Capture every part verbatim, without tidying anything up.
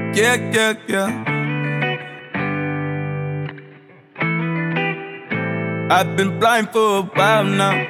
Yeah, yeah, yeah. I've been blind for a while now.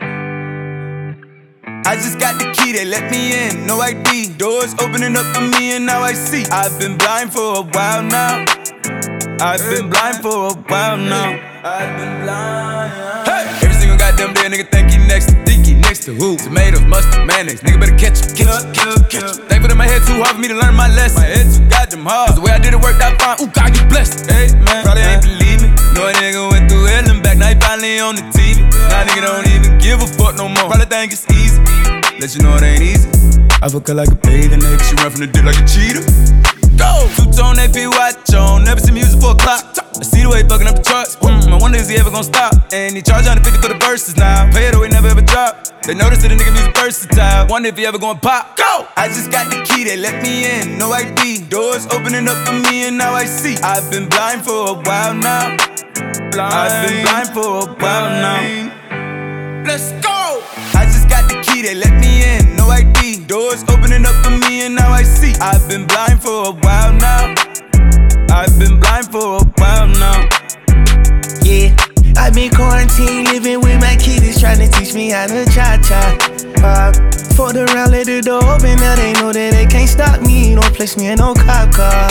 I just got the key, they let me in, no I D. Doors opening up for me and now I see. I've been blind for a while now. I've been blind for a while now. I've been blind. Hey! Every single goddamn day, a nigga think he next to think he next to who? Tomatoes, mustard, mayonnaise. Nigga better catch him, catch him, catch him, catch him. Thankful that my head too hard for me to learn my lesson. My head too goddamn hard. Cause the way I did it worked out fine. Ooh, God, you blessed. Hey, man, probably ain't believe me. No, a nigga went through hell and back. Now he finally on the T V. Now nigga don't even give a fuck no more. Probably think it's easy. Let you know it ain't easy. I fuck her like a bathing nigga. She run from the dick like a cheetah. Go! Two-tone A P watch on. Never see music for a clock. I see the way he fucking up the charts. Mm, I wonder is he ever gonna stop. And he charge one hundred fifty for the verses now. Pay it or he never ever drop. They notice that the nigga music versatile. Wonder if he ever gonna pop. Go! I just got the key, they let me in, no I D. Doors opening up for me and now I see. I've been blind for a while now. Blind. I've been blind for a while now. Let's go! I just got the key, they let me in, no I D. Doors opening up for me and now I see. I've been blind for a while now. I've been blind for a while now. Yeah, I've been quarantined, living with my kiddies, trying to teach me how to cha-cha. Uh, Fucked around, let the door open, now they know that they can't stop me. Don't place me in no cop car.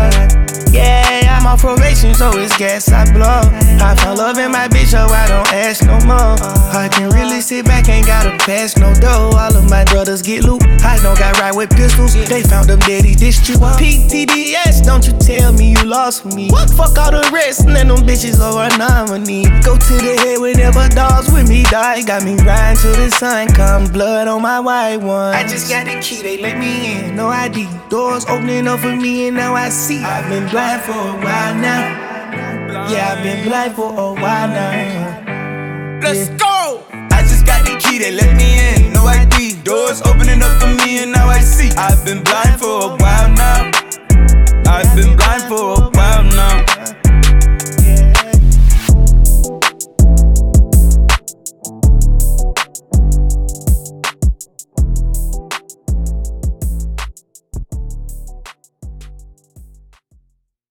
Yeah, I'm on probation, so it's gas I blow. I found love in my bitch, so I don't ask no more. I can really sit back, ain't gotta pass no dough. All of my brothers get loot, I don't got right with pistols. They found them daddy district. P T D S, don't you tell me you lost me. Fuck all the rest, and then them bitches over nominee. Go to the head whenever dogs with me die. Got me riding till the sun come, blood on my white one. I just got the key, they let me in, no I D. Doors opening up for me and now I see. I've been blind for a while now. Yeah, I've been blind for a while now. Let's go! I just got the key, they let me in, no I D. Doors opening up for me and now I see. I've been blind for a while